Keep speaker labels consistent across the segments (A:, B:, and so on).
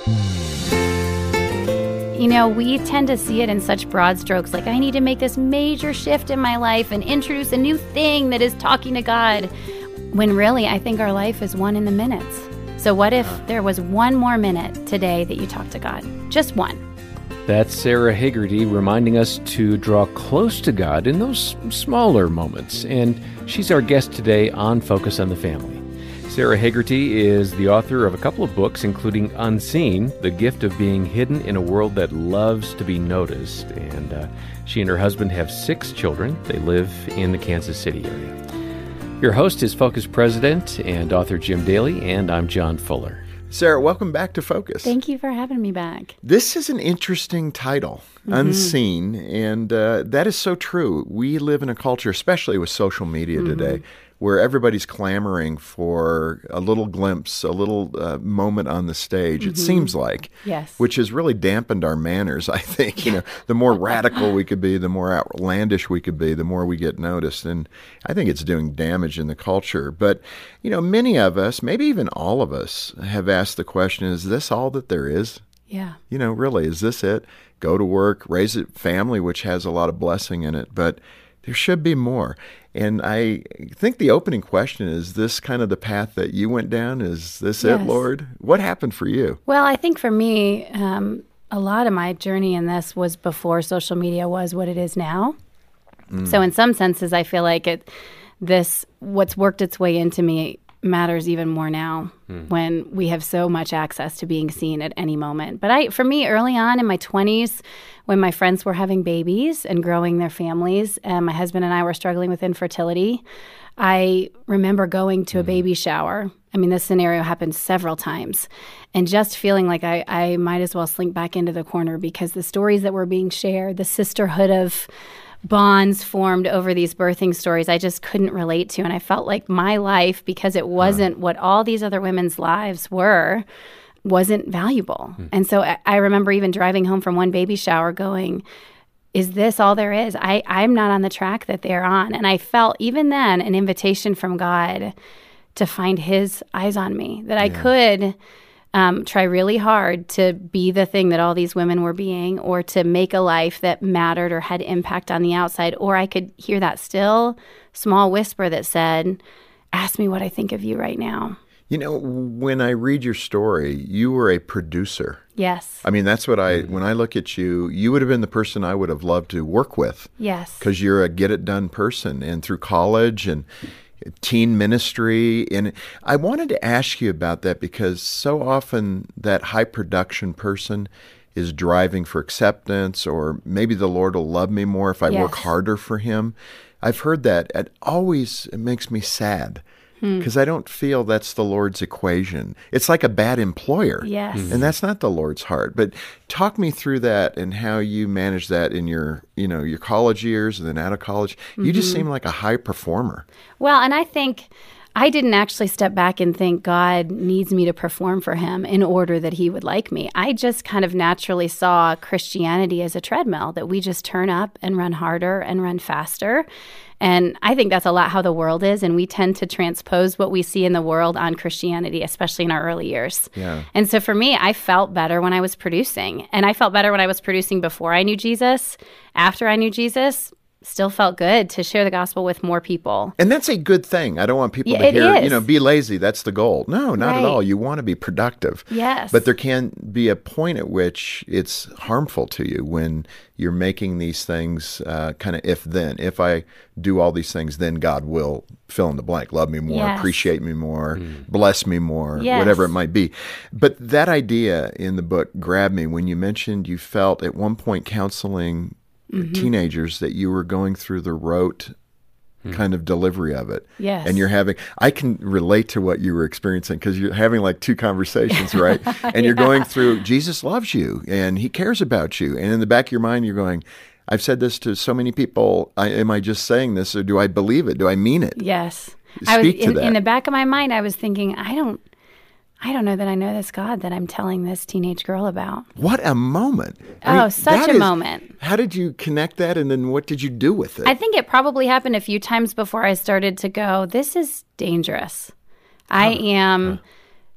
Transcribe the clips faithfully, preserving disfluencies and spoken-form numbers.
A: You know, we tend to see it in such broad strokes, like I need to make this major shift in my life and introduce a new thing that is talking to God, when really I think our life is one in the minutes. So what if there was one more minute today that you talk to God? Just one.
B: That's Sarah Hagerty reminding us to draw close to God in those smaller moments. And she's our guest today on Focus on the Family. Sarah Hagerty is the author of a couple of books, including Unseen, The Gift of Being Hidden in a World That Loves to Be Noticed. And uh, she and her husband have six children. They live in the Kansas City area. Your host is Focus President and author Jim Daly, and I'm John Fuller.
C: Sarah, welcome back to Focus.
A: Thank you for having me back.
C: This is an interesting title, mm-hmm. Unseen, and uh, that is so true. We live in a culture, especially with social media mm-hmm. today, where everybody's clamoring for a little glimpse, a little uh, moment on the stage, mm-hmm. it seems like,
A: yes.
C: which has really dampened our manners, I think. You know, the more radical we could be, the more outlandish we could be, the more we get noticed. And I think it's doing damage in the culture. But, you know, many of us, maybe even all of us, have asked the question, is this all that there is?
A: Yeah.
C: You know, really, is this it? Go to work, raise a family, which has a lot of blessing in it, but there should be more. And I think the opening question is this kind of the path that you went down? Is this yes. it, Lord? What happened for you?
A: Well, I think for me, um, a lot of my journey in this was before social media was what it is now. Mm. So in some senses, I feel like it, this, what's worked its way into me matters even more now mm. when we have so much access to being seen at any moment. But I, for me, early on in my twenties, when my friends were having babies and growing their families, and my husband and I were struggling with infertility, I remember going to a baby shower. I mean, this scenario happened several times, and just feeling like I, I might as well slink back into the corner because the stories that were being shared, the sisterhood of bonds formed over these birthing stories, I just couldn't relate to. And I felt like my life, because it wasn't what all these other women's lives were, wasn't valuable. Hmm. And so I, I remember even driving home from one baby shower going, is this all there is? I, I'm not on the track that they're on. And I felt even then an invitation from God to find his eyes on me, that I yeah. could Um, try really hard to be the thing that all these women were being, or to make a life that mattered or had impact on the outside. Or I could hear that still small whisper that said, ask me what I think of you right now.
C: You know, when I read your story, you were a producer.
A: Yes.
C: I mean, that's what I, when I look at you, you would have been the person I would have loved to work with.
A: Yes.
C: Because you're a get-it-done person. And through college and teen ministry. And I wanted to ask you about that because so often that high production person is driving for acceptance, or maybe the Lord will love me more if I yes. work harder for him. I've heard that. It always it makes me sad because hmm. I don't feel that's the Lord's equation. It's like a bad employer.
A: Yes.
C: And that's not the Lord's heart. But talk me through that and how you manage that in your, you know, your college years and then out of college. You mm-hmm. just seem like a high performer.
A: Well, and I think I didn't actually step back and think God needs me to perform for him in order that he would like me. I just kind of naturally saw Christianity as a treadmill, that we just turn up and run harder and run faster. And I think that's a lot how the world is, and we tend to transpose what we see in the world on Christianity, especially in our early years.
C: Yeah.
A: And so for me, I felt better when I was producing. And I felt better when I was producing before I knew Jesus. After I knew Jesus, still felt good to share the gospel with more people.
C: And that's a good thing. I don't want people
A: yeah,
C: to hear,
A: is.
C: you know, be lazy. That's the goal. No, not
A: right.
C: at all. You want to be productive.
A: Yes.
C: But there can be a point at which it's harmful to you when you're making these things uh, kind of if-then. If I do all these things, then God will fill in the blank, love me more,
A: yes.
C: appreciate me more, mm. bless me more,
A: yes.
C: whatever it might be. But that idea in the book grabbed me when you mentioned you felt at one point counseling Mm-hmm. teenagers that you were going through the rote mm. kind of delivery of it.
A: Yes.
C: And you're having, I can relate to what you were experiencing because you're having like two conversations, right? And you're
A: yeah.
C: going through, Jesus loves you and he cares about you. And in the back of your mind, you're going, I've said this to so many people. I, am I just saying this or do I believe it? Do I mean it?
A: Yes.
C: Speak
A: I was,
C: to
A: in,
C: that.
A: In the back of my mind, I was thinking, I don't, I don't know that I know this God that I'm telling this teenage girl about.
C: What a moment. I
A: oh,
C: mean,
A: such a
C: is,
A: moment.
C: How did you connect that and then what did you do with it?
A: I think it probably happened a few times before I started to go, this is dangerous. I huh. am huh.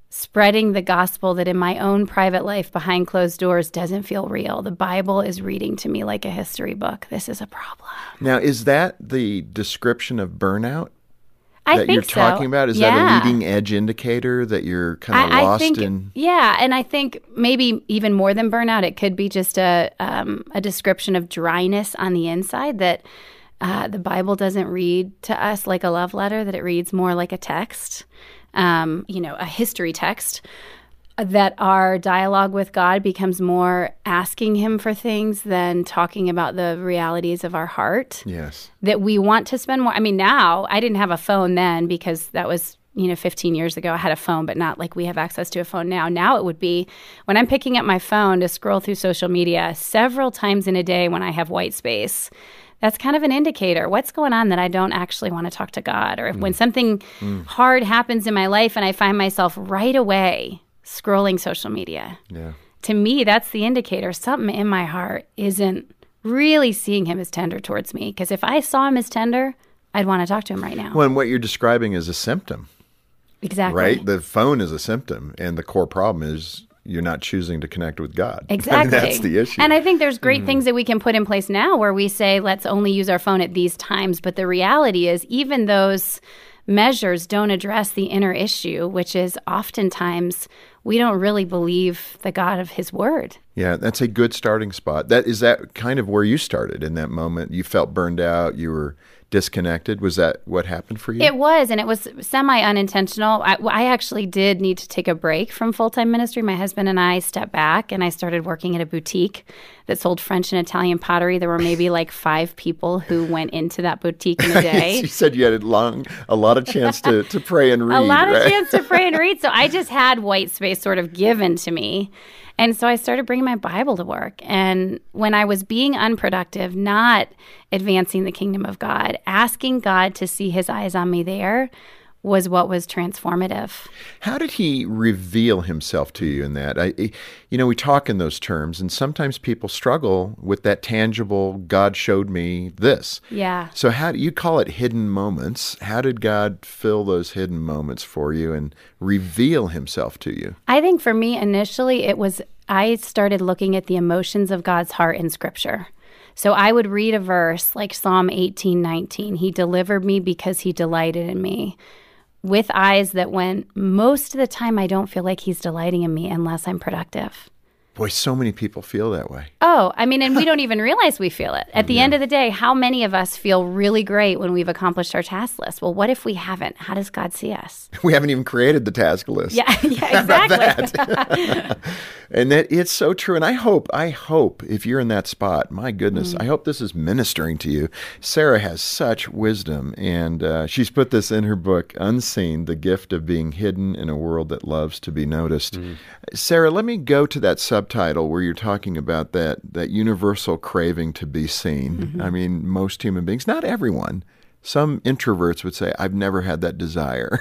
A: spreading the gospel that in my own private life behind closed doors doesn't feel real. The Bible is reading to me like a history book. This is a problem.
C: Now, is that the description of burnout
A: I
C: that
A: think
C: you're talking
A: so.
C: about? Is
A: yeah.
C: that a leading edge indicator that you're kind of
A: I,
C: lost
A: I think,
C: in?
A: Yeah, and I think maybe even more than burnout, it could be just a um, a description of dryness on the inside, that uh, the Bible doesn't read to us like a love letter, that it reads more like a text, um, you know, a history text, that our dialogue with God becomes more asking him for things than talking about the realities of our heart.
C: Yes.
A: That we want to spend more. I mean, now, I didn't have a phone then because that was, you know, fifteen years ago. I had a phone, but not like we have access to a phone now. Now it would be when I'm picking up my phone to scroll through social media several times in a day when I have white space. That's kind of an indicator. What's going on that I don't actually want to talk to God? Or if, mm. when something mm. hard happens in my life and I find myself right away scrolling social media.
C: Yeah.
A: To me, that's the indicator. Something in my heart isn't really seeing him as tender towards me. Because if I saw him as tender, I'd want to talk to him right now.
C: Well, and what you're describing is a symptom.
A: Exactly.
C: Right? The phone is a symptom. And the core problem is you're not choosing to connect with God.
A: Exactly.
C: I mean, that's the issue.
A: And I think there's great mm. things that we can put in place now where we say, let's only use our phone at these times. But the reality is, even those measures don't address the inner issue, which is oftentimes we don't really believe the God of his word.
C: Yeah, that's a good starting spot. That is that kind of where you started in that moment? You felt burned out, you were disconnected. Was that what happened for you?
A: It was, and it was semi-unintentional. I, I actually did need to take a break from full-time ministry. My husband and I stepped back, and I started working at a boutique that sold French and Italian pottery. There were maybe like five people who went into that boutique in a day.
C: You said you had a, long, a lot of chance to, to pray and read.
A: A lot
C: right?
A: of chance to pray and read. So I just had white space sort of given to me. And so I started bringing my Bible to work. And when I was being unproductive, not advancing the kingdom of God, asking God to see his eyes on me there was what was transformative.
C: How did he reveal himself to you in that? I, you know, we talk in those terms, and sometimes people struggle with that tangible, God showed me this.
A: Yeah.
C: So how do you call it hidden moments? How did God fill those hidden moments for you and reveal himself to you?
A: I think for me, initially, it was I started looking at the emotions of God's heart in Scripture. So I would read a verse like Psalm eighteen nineteen. He delivered me because he delighted in me. With eyes that went, most of the time I don't feel like he's delighting in me unless I'm productive.
C: Boy, so many people feel that way.
A: Oh, I mean, and we don't even realize we feel it. At the yeah. end of the day, how many of us feel really great when we've accomplished our task list? Well, what if we haven't? How does God see us?
C: We haven't even created the task list.
A: Yeah, yeah, exactly.
C: that? And that it's so true. And I hope, I hope if you're in that spot, my goodness, mm. I hope this is ministering to you. Sarah has such wisdom, and uh, she's put this in her book, Unseen, The Gift of Being Hidden in a World That Loves to Be Noticed. Mm. Sarah, let me go to that subtitle where you're talking about that that universal craving to be seen. Mm-hmm. I mean, most human beings, not everyone. Some introverts would say, I've never had that desire.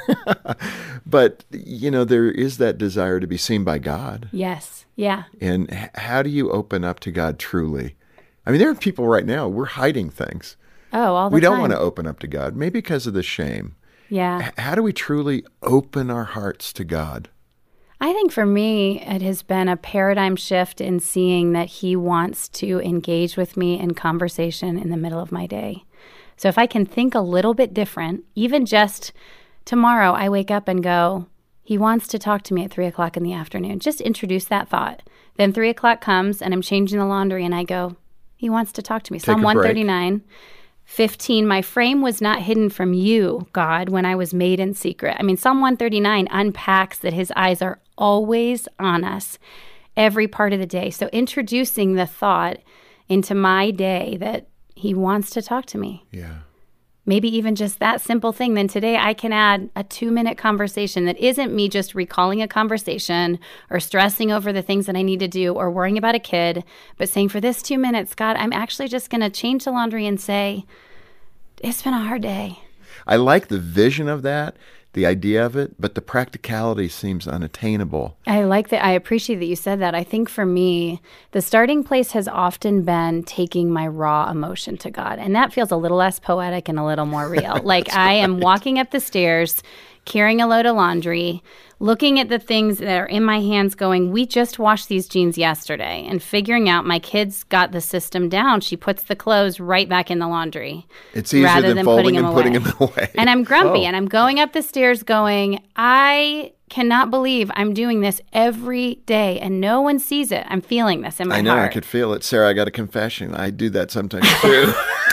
C: But, you know, there is that desire to be seen by God.
A: Yes. Yeah.
C: And h- how do you open up to God truly? I mean, there are people right now, we're hiding things.
A: Oh, all the
C: we
A: time.
C: We don't want to open up to God, maybe because of the shame.
A: Yeah.
C: H- how do we truly open our hearts to God?
A: I think for me, it has been a paradigm shift in seeing that he wants to engage with me in conversation in the middle of my day. So if I can think a little bit different, even just tomorrow I wake up and go, he wants to talk to me at three o'clock in the afternoon. Just introduce that thought. Then three o'clock comes and I'm changing the laundry and I go, he wants to talk to me.
C: Take
A: Psalm one thirty-nine. fifteen, my frame was not hidden from you, God, when I was made in secret. I mean, Psalm one thirty-nine unpacks that his eyes are always on us every part of the day. So introducing the thought into my day that he wants to talk to me.
C: Yeah.
A: Maybe even just that simple thing. Then today I can add a two-minute conversation that isn't me just recalling a conversation or stressing over the things that I need to do or worrying about a kid, but saying for this two minutes, God, I'm actually just going to change the laundry and say, it's been a hard day.
C: I like the vision of that, the idea of it, but the practicality seems unattainable.
A: I like that. I appreciate that you said that. I think for me, the starting place has often been taking my raw emotion to God. And that feels a little less poetic and a little more real. Like I am walking up the stairs, carrying a load of laundry, looking at the things that are in my hands going, we just washed these jeans yesterday, and figuring out my kids got the system down. She puts the clothes right back in the laundry.
C: It's easier
A: rather
C: than,
A: than
C: folding
A: putting
C: and
A: them
C: putting
A: away.
C: them away.
A: And I'm grumpy,
B: Oh.
A: and I'm going up the stairs going, I cannot believe I'm doing this every day, and no one sees it. I'm feeling this in my
C: I know,
A: heart.
C: I could feel it. Sarah, I got a confession. I do that sometimes too.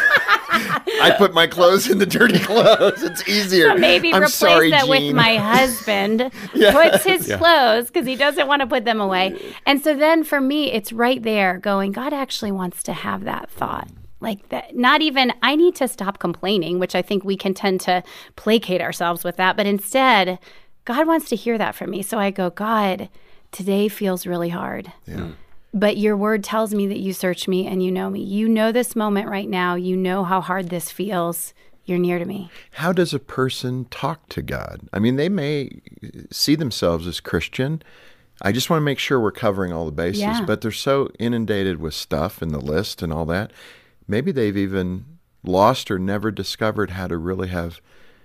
C: I put my clothes in the dirty clothes. It's easier.
A: So maybe
C: I'm
A: replace
C: sorry,
A: that
C: Jean.
A: with my husband
C: Yeah.
A: puts his
B: Yeah.
A: clothes because he doesn't want to put them away. And so then for me, it's right there going, God actually wants to have that thought. Like that, not even, I need to stop complaining, which I think we can tend to placate ourselves with that. But instead, God wants to hear that from me. So I go, God, today feels really hard.
C: Yeah.
A: But your word tells me that you search me and you know me. You know this moment right now. You know how hard this feels. You're near to me.
C: How does a person talk to God? I mean, they may see themselves as Christian. I just want to make sure we're covering all the bases,
A: Yeah.
C: but they're so inundated with stuff and the list and all that. Maybe they've even lost or never discovered how to really have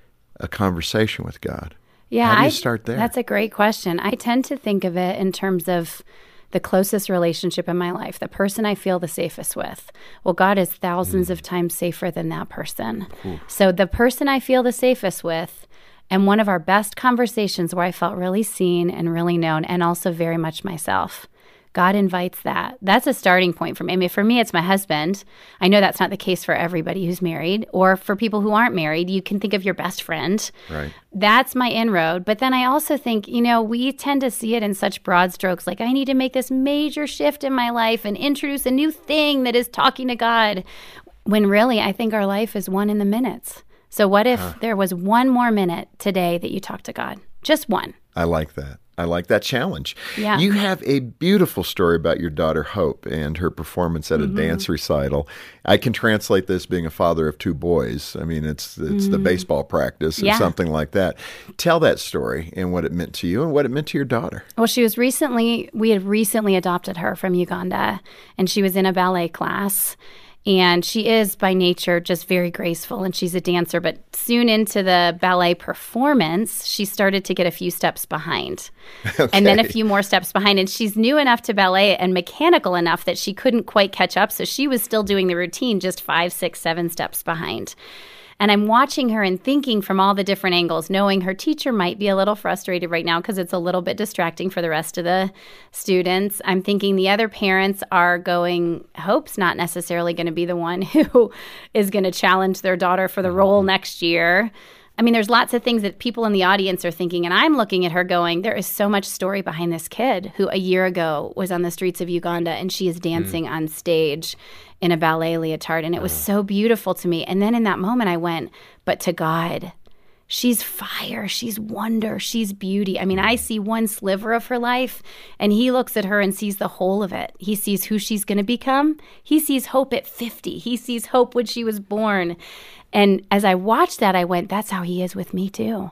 C: a conversation with God.
A: Yeah,
C: How do you
A: I-
C: start there?
A: That's a great question. I tend to think of it in terms of the closest relationship in my life, the person I feel the safest with. Well, God is thousands
C: Mm.
A: of times safer than that person. So the person I feel the safest with, and one of our best conversations where I felt really seen and really known, and also very much myself. God invites that. That's a starting point for me. I mean, for me, it's my husband. I know that's not the case for everybody who's married, or for people who aren't married. You can think of your best friend.
C: Right.
A: That's my inroad. But then I also think, you know, we tend to see it in such broad strokes. Like, I need to make this major shift in my life and introduce a new thing that is talking to God. When really, I think our life is one in the minutes. So what if
C: Huh.
A: there was one more minute today that you talk to God? Just one.
C: I like that. I like that challenge.
A: Yeah.
C: You have a beautiful story about your daughter, Hope, and her performance at a
A: Mm-hmm.
C: dance recital. I can translate this being a father of two boys. I mean, it's it's the baseball practice or
A: Mm. Yeah.
C: something like that. Tell that story and what it meant to you and what it meant to your daughter.
A: Well, she was recently, we had recently adopted her from Uganda, and she was in a ballet class. And she is by nature just very graceful, and she's a dancer. But soon into the ballet performance, she started to get a few steps behind. And then a
C: Okay.
A: few more steps behind. And she's new enough to ballet and mechanical enough that she couldn't quite catch up. So she was still doing the routine just five, six, seven steps behind. And I'm watching her and thinking from all the different angles, knowing her teacher might be a little frustrated right now because it's a little bit distracting for the rest of the students. I'm thinking the other parents are going, Hope's not necessarily going to be the one who is going to challenge their daughter for the role next year. I mean, there's lots of things that people in the audience are thinking, and I'm looking at her going, there is so much story behind this kid who a year ago was on the streets of Uganda, and she is dancing mm. on stage in a ballet leotard, and it was so beautiful to me. And then in that moment I went, but to God, she's fire, she's wonder, she's beauty. I mean, I see one sliver of her life, and he looks at her and sees the whole of it. He sees who she's going to become. He sees Hope at fifty. He sees Hope when she was born. And as I watched that, I went, that's how he is with me too.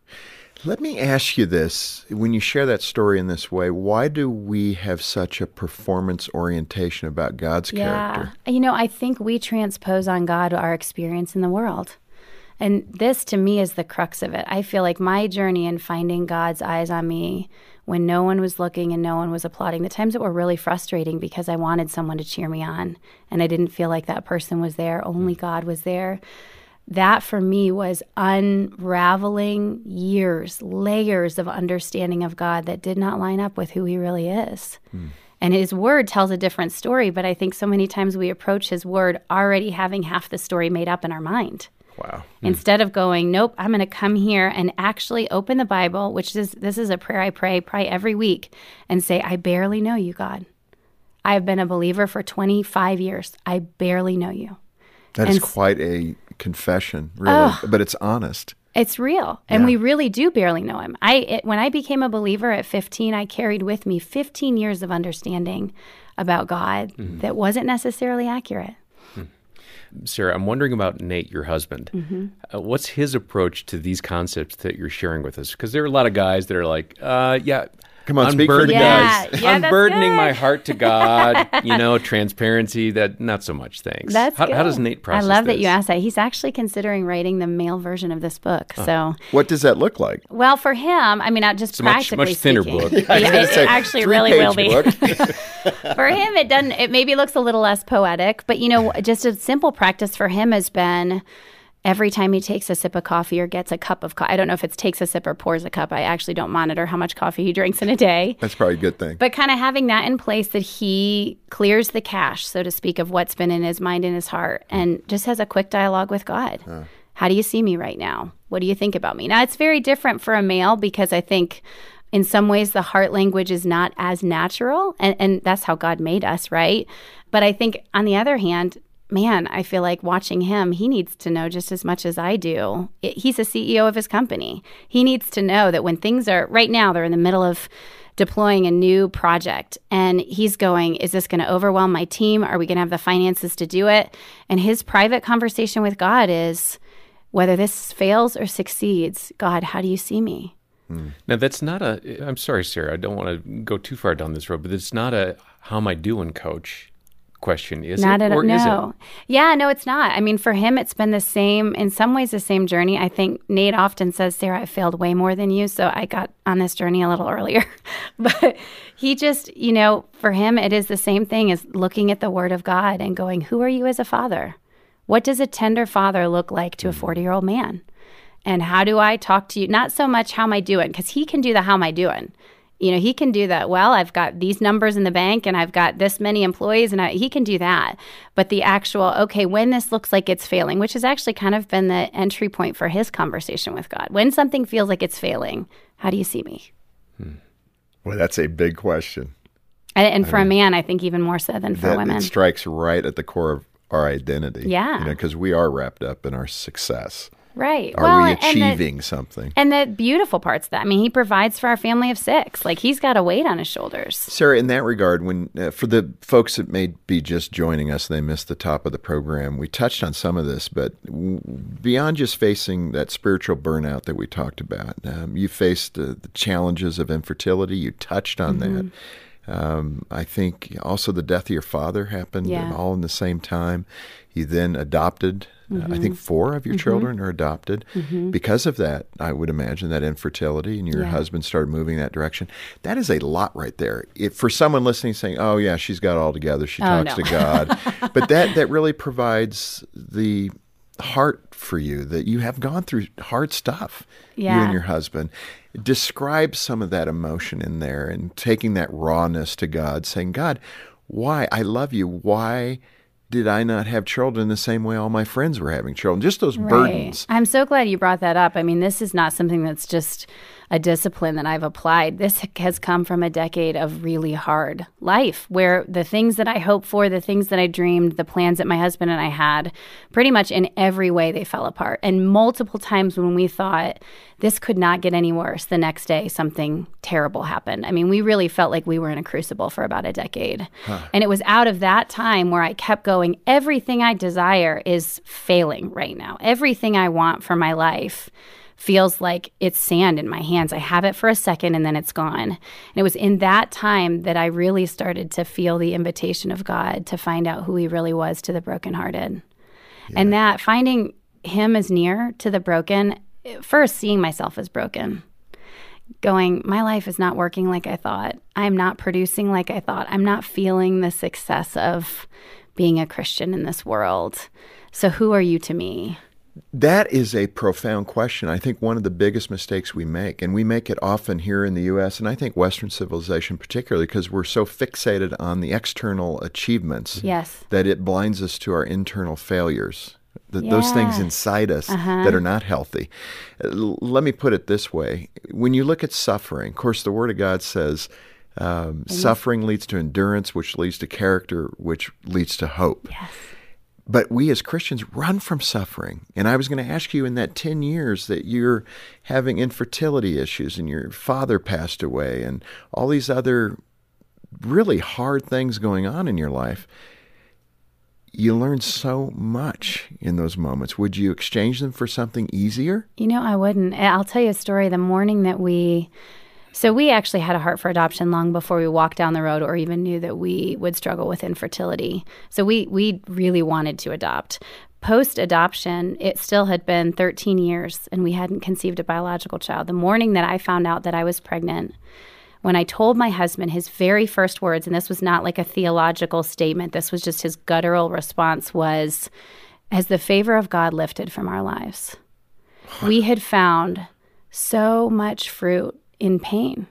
C: Let me ask you this. When you share that story in this way, why do we have such a performance orientation about God's character?
A: Yeah. You know, I think we transpose on God our experience in the world. And this, to me, is the crux of it. I feel like my journey in finding God's eyes on me when no one was looking and no one was applauding, the times that were really frustrating because I wanted someone to cheer me on, and I didn't feel like that person was there. Only God was there. That, for me, was unraveling years, layers of understanding of God that did not line up with who he really is. Mm. And his word tells a different story, but I think so many times we approach his word already having half the story made up in our mind.
C: Wow.
A: Instead of going, nope, I'm going to come here and actually open the Bible, which is, this is a prayer I pray probably every week, and say, I barely know you, God. I have been a believer for twenty-five years. I barely know you.
C: That
A: and
C: is quite a confession, really, oh, but it's honest.
A: It's real, and yeah. we really do barely know him. I it, when I became a believer at fifteen, I carried with me fifteen years of understanding about God mm-hmm. that wasn't necessarily accurate.
B: Sarah, I'm wondering about Nate, your husband. Mm-hmm. Uh, what's his approach to these concepts that you're sharing with us? Because there are a lot of guys that are like, uh, yeah,
C: Come on, speak for the
A: Yeah,
C: guys.
A: yeah, that's
B: Unburdening
A: good.
B: my heart to God, you know, transparency, that not so much, thanks.
A: That's
B: how,
A: good.
B: how does Nate process
A: I love that you
B: this?
A: asked that. He's actually considering writing the male version of this book. So,
C: What does that look like?
A: well, for him, I mean, not just
B: It's a much,
A: practically
B: much thinner
A: speaking.
B: book.
A: Yeah, it, it actually really
C: Three-page
A: will be.
C: book.
A: For him, it doesn't. It maybe looks a little less poetic, but you know, just a simple practice for him has been every time he takes a sip of coffee or gets a cup of coffee. I don't know if it's takes a sip or pours a cup. I actually don't monitor how much coffee he drinks in a day.
C: That's probably a good thing.
A: But kind of having that in place that he clears the cache, so to speak, of what's been in his mind and his heart and just has a quick dialogue with God. Uh. How do you see me right now? What do you think about me? Now, it's very different for a male because I think in some ways the heart language is not as natural, and, and that's how God made us, right? But I think on the other hand, man, I feel like watching him, he needs to know just as much as I do. It, he's a C E O of his company. He needs to know that when things are, right now, they're in the middle of deploying a new project and he's going, is this going to overwhelm my team? Are we going to have the finances to do it? And his private conversation with God is, whether this fails or succeeds, God, how do you see me?
B: Hmm. Now, that's not a, I'm sorry, Sarah, I don't want to go too far down this road, but it's not a, how am I doing, coach? Question, is
A: not
B: it?
A: A,
B: or
A: no.
B: is it?
A: Yeah, no, it's not. I mean, for him, it's been the same, in some ways, the same journey. I think Nate often says, Sarah, I failed way more than you, so I got on this journey a little earlier. But he just, you know, for him, it is the same thing as looking at the Word of God and going, who are you as a father? What does a tender father look like to a forty-year-old man? And how do I talk to you? Not so much how am I doing, because he can do the how am I doing. You know, he can do that. Well, I've got these numbers in the bank and I've got this many employees, and I, he can do that. But the actual, okay, when this looks like it's failing, which has actually kind of been the entry point for his conversation with God. When something feels like it's failing, how do you see me?
C: Hmm. Well, that's a big question.
A: And, and for
C: I mean,
A: a man, I think even more so than for
C: that,
A: women.
C: It strikes right at the core of our identity.
A: Yeah.
C: You know, because we are wrapped up in our success.
A: Right.
C: Are
A: well,
C: we achieving
A: and the,
C: something?
A: And the beautiful parts of that, I mean, he provides for our family of six. Like, he's got a weight on his shoulders.
C: Sarah, in that regard, when uh, for the folks that may be just joining us, they missed the top of the program, we touched on some of this, but w- beyond just facing that spiritual burnout that we talked about, um, you faced uh, the challenges of infertility. You touched on mm-hmm. that. Um, I think also the death of your father happened
A: yeah.
C: all in the same time. You then adopted.
A: Mm-hmm.
C: Uh, I think four of your
A: mm-hmm.
C: children are adopted. Mm-hmm. Because of that, I would imagine that infertility, and your
A: yeah.
C: husband started moving that direction. That is a lot right there. If, for someone listening saying, oh, yeah, she's got it all together. She
A: oh,
C: talks
A: no.
C: to God. But that, that really provides the heart for you, that you have gone through hard stuff,
A: yeah.
C: you and your husband. Describe some of that emotion in there and taking that rawness to God, saying, God, why? I love you. Why did I not have children the same way all my friends were having children? Just those
A: right.
C: burdens.
A: I'm so glad you brought that up. I mean, this is not something that's just a discipline that I've applied. This has come from a decade of really hard life where the things that I hoped for, the things that I dreamed, the plans that my husband and I had, pretty much in every way they fell apart. And multiple times when we thought this could not get any worse, the next day something terrible happened. I mean, we really felt like we were in a crucible for about a decade. Huh. And it was out of that time where I kept going, everything I desire is failing right now. Everything I want for my life feels like it's sand in my hands. I have it for a second and then it's gone. And it was in that time that I really started to feel the invitation of God to find out who he really was to the brokenhearted. Yeah. And that finding him as near to the broken, first seeing myself as broken, going, my life is not working like I thought. I'm not producing like I thought. I'm not feeling the success of being a Christian in this world. So who are you to me?
C: That is a profound question. I think one of the biggest mistakes we make, and we make it often here in the U S, and I think Western civilization particularly, because we're so fixated on the external achievements
A: yes.
C: that it blinds us to our internal failures, the,
A: yeah.
C: those things inside us
A: uh-huh. that
C: are not healthy. L- let me put it this way. When you look at suffering, of course, the Word of God says um, suffering leads to endurance, which leads to character, which leads to hope.
A: Yes.
C: But we as Christians run from suffering. And I was going to ask you, in that ten years that you're having infertility issues and your father passed away and all these other really hard things going on in your life, you learned so much in those moments. Would you exchange them for something easier?
A: You know, I wouldn't. I'll tell you a story. The morning that we So we actually had a heart for adoption long before we walked down the road or even knew that we would struggle with infertility. So we we really wanted to adopt. Post-adoption, it still had been thirteen years, and we hadn't conceived a biological child. The morning that I found out that I was pregnant, when I told my husband his very first words, and this was not like a theological statement, this was just his guttural response, was, "Has the favor of God lifted from our lives?" We had found so much fruit in pain.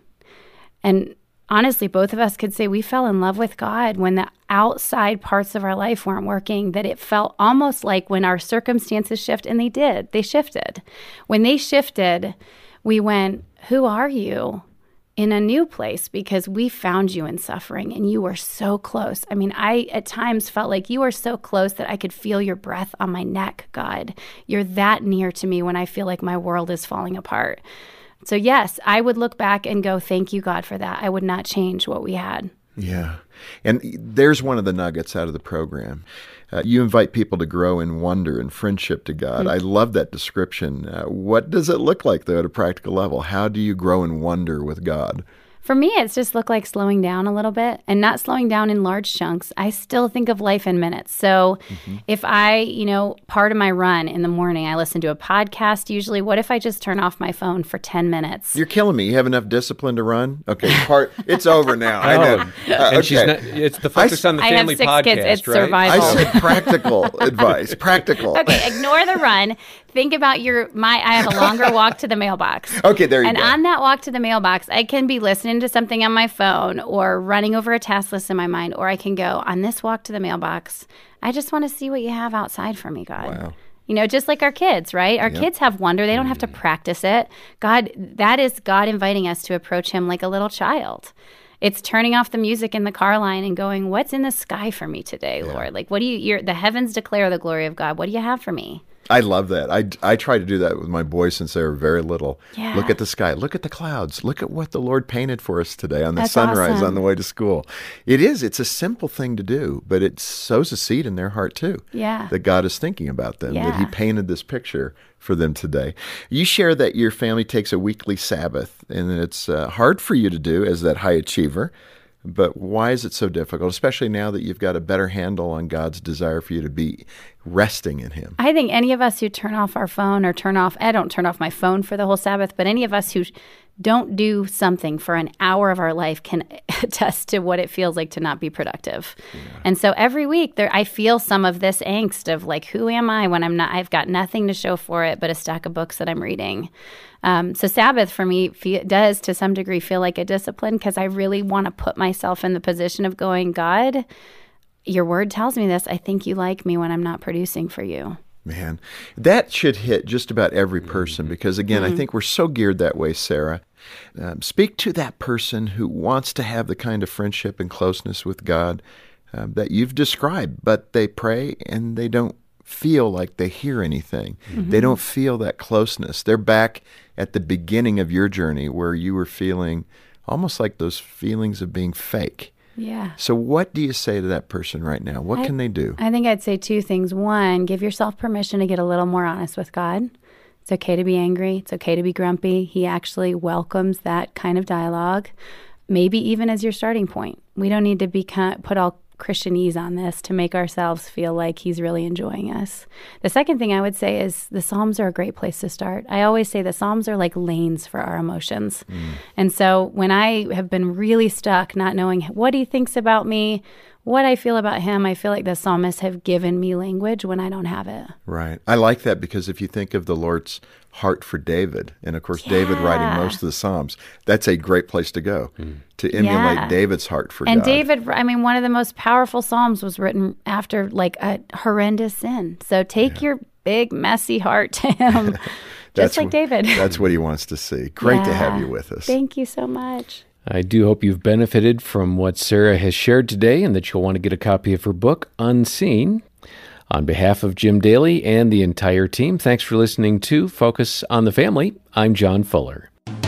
A: And honestly, both of us could say we fell in love with God when the outside parts of our life weren't working, that it felt almost like when our circumstances shift, and they did, they shifted. When they shifted, we went, "Who are you?" in a new place, because we found you in suffering and you were so close. I mean, I at times felt like you were so close that I could feel your breath on my neck, God. You're that near to me when I feel like my world is falling apart. So yes, I would look back and go, thank you, God, for that. I would not change what we had.
C: Yeah. And there's one of the nuggets out of the program. Uh, you invite people to grow in wonder and friendship to God. Mm-hmm. I love that description. Uh, what does it look like, though, at a practical level? How do you grow in wonder with God?
A: For me, it's just looked like slowing down a little bit, and not slowing down in large chunks. I still think of life in minutes. So mm-hmm. if I, you know, part of my run in the morning, I listen to a podcast usually. What if I just turn off my phone for ten minutes?
C: You're killing me. You have enough discipline to run? Okay, part. It's over now. I know. Uh,
B: and
C: okay.
B: she's not, it's the Focus I, on the Family
A: podcast,
B: podcast,
A: kids. It's
B: right?
A: survival.
C: I said practical advice. Practical.
A: Okay, ignore the run. Think about your, my, I have a longer walk to the mailbox.
C: Okay, there you
A: and
C: go.
A: And on that walk to the mailbox, I can be listening to something on my phone or running over a task list in my mind, or I can go, on this walk to the mailbox, I just want to see what you have outside for me, God.
C: Wow.
A: You know, just like our kids, right? Our yep. kids have wonder. They don't have to practice it. God, that is God inviting us to approach him like a little child. It's turning off the music in the car line and going, what's in the sky for me today, yeah. Lord? Like, what do you, you're, the heavens declare the glory of God. What do you have for me?
C: I love that. I, I try to do that with my boys since they were very little.
A: Yeah.
C: Look at the sky. Look at the clouds. Look at what the Lord painted for us today on the
A: That's
C: sunrise
A: awesome.
C: On the way to school. It is. It's a simple thing to do, but it sows a seed in their heart too.
A: Yeah.
C: That God is thinking about them,
A: yeah.
C: that he painted this picture for them today. You share that your family takes a weekly Sabbath, and it's uh, hard for you to do as that high achiever. But why is it so difficult, especially now that you've got a better handle on God's desire for you to be resting in him?
A: I think any of us who turn off our phone or turn off, I don't turn off my phone for the whole Sabbath, but any of us who don't do something for an hour of our life can attest to what it feels like to not be productive. Yeah. And so every week there, I feel some of this angst of like, who am I when I'm not, I've got nothing to show for it but a stack of books that I'm reading. Um, so Sabbath for me fe- does to some degree feel like a discipline, because I really want to put myself in the position of going, God, your word tells me this. I think you like me when I'm not producing for you.
C: Man, that should hit just about every person, because, again, mm-hmm. I think we're so geared that way, Sarah. Um, speak to that person who wants to have the kind of friendship and closeness with God um, that you've described, but they pray and they don't feel like they hear anything. Mm-hmm. They don't feel that closeness. They're back at the beginning of your journey where you were feeling almost like those feelings of being fake.
A: Yeah.
C: So what do you say to that person right now? What
A: I,
C: can they do?
A: I think I'd say two things. One, give yourself permission to get a little more honest with God. It's okay to be angry. It's okay to be grumpy. He actually welcomes that kind of dialogue, maybe even as your starting point. We don't need to be put all Christianese on this to make ourselves feel like he's really enjoying us. The second thing I would say is the Psalms are a great place to start. I always say the Psalms are like lanes for our emotions. Mm. And so when I have been really stuck, not knowing what he thinks about me, what I feel about him, I feel like the psalmists have given me language when I don't have it.
C: Right. I like that, because if you think of the Lord's heart for David, and of course, yeah. David writing most of the Psalms, that's a great place to go, mm. to emulate yeah. David's heart for
A: and
C: God.
A: And David, I mean, one of the most powerful Psalms was written after like a horrendous sin. So take yeah. your big, messy heart to him, just like
C: what,
A: David.
C: That's what he wants to see. Great yeah. to have you with us.
A: Thank you so much.
B: I do hope you've benefited from what Sarah has shared today, and that you'll want to get a copy of her book, Unseen. On behalf of Jim Daly and the entire team, thanks for listening to Focus on the Family. I'm John Fuller.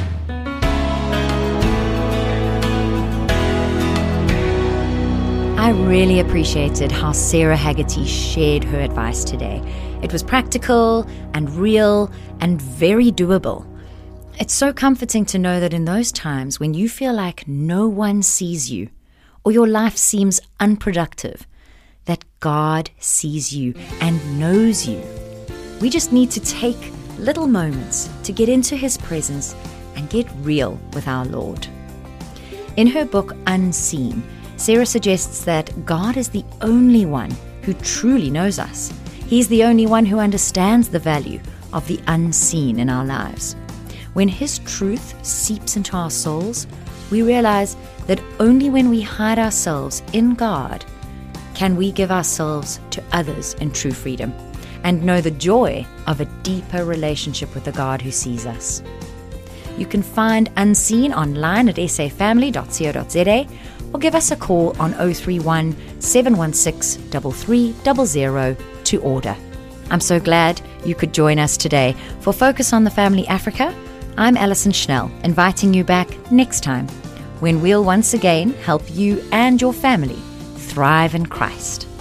D: I really appreciated how Sarah Haggerty shared her advice today. It was practical and real and very doable. It's so comforting to know that in those times when you feel like no one sees you or your life seems unproductive, that God sees you and knows you. We just need to take little moments to get into His presence and get real with our Lord. In her book, Unseen, Sarah suggests that God is the only one who truly knows us. He's the only one who understands the value of the unseen in our lives. When His truth seeps into our souls, we realize that only when we hide ourselves in God can we give ourselves to others in true freedom and know the joy of a deeper relationship with the God who sees us. You can find Unseen online at s a family dot co dot z a or give us a call on oh three one, seven one six, three three zero zero to order. I'm so glad you could join us today for Focus on the Family Africa. I'm Alison Schnell, inviting you back next time when we'll once again help you and your family thrive in Christ.